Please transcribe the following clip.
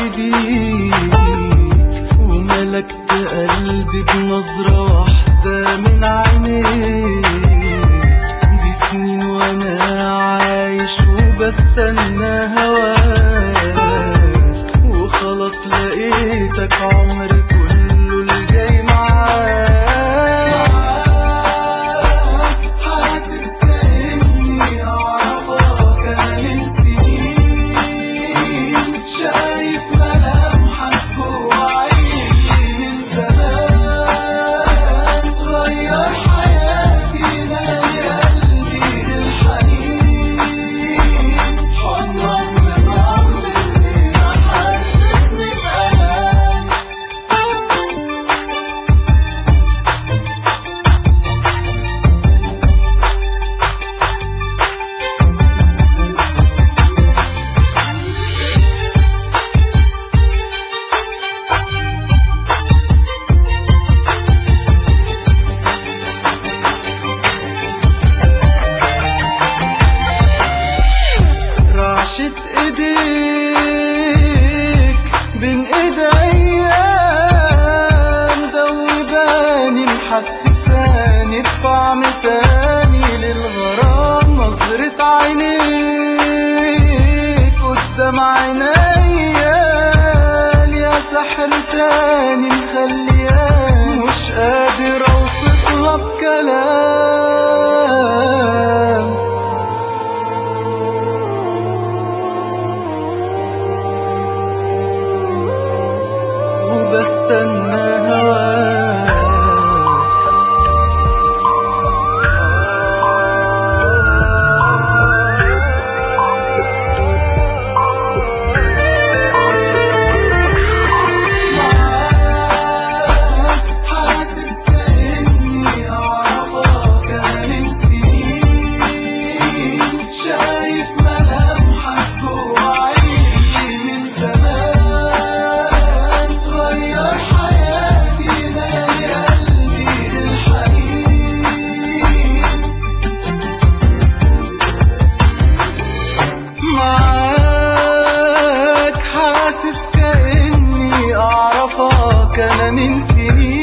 بيك وملكت قلبي بنظرة واحدة من عينيك. دي سنين وانا عايش وبستنى هواك وخلاص لقيتك عمري كله الجاي معاك. حاسس كأني أعرفك أنا من سنين، شايف ملامحك جوا عيني من زمان. غير حياتي مالي قلبي بالحنين، حضنك مطمني محسسني بأمان. رعشة ايديك بين ايديا مدوباني محسساني بطعم تاني للغرام. نظرة عينيك قدام عينيا ليها سحر تاني مخلياني مش قادر اوصفها بكلام. وبستنى هواك. معاك حاسس كأني أعرفك أنا من سنين، شايف ملامحك جوا عيني من زمان. غير حياتي مالي قلبي بالحنين. معاك حاسس كأني أعرفك أنا من سنين،